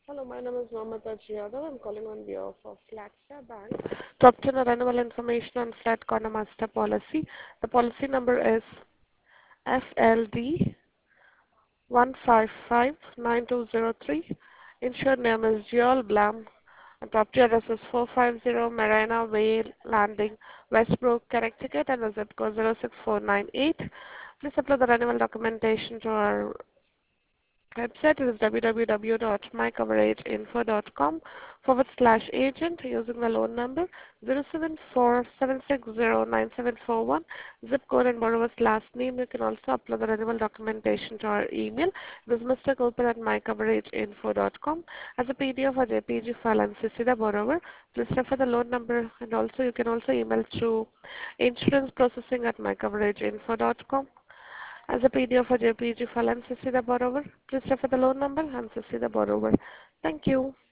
Hello, my name is Mamata Yadav. I'm calling on behalf of Flagstar Bank to obtain a renewal information on flat corner master policy. The policy number is FLD 1559203. Insured name is Joel Blam. And property address is 450 Marina Way Landing, Westbrook, Connecticut, and the zip code 06498. Please upload the renewal documentation to our website is www.mycoverageinfo.com/agent using the loan number 074-760-9741, zip code and borrower's last name. You can also upload the renewal documentation to our email. This is Mr. Gopal at mycoverageinfo.com as a PDF or JPG file and CC the borrower. Please refer the loan number, and also you can also email through insuranceprocessing@mycoverageinfo.com as a PDF or JPG file and CC the borrower. Please refer the loan number and CC the borrower. Thank you.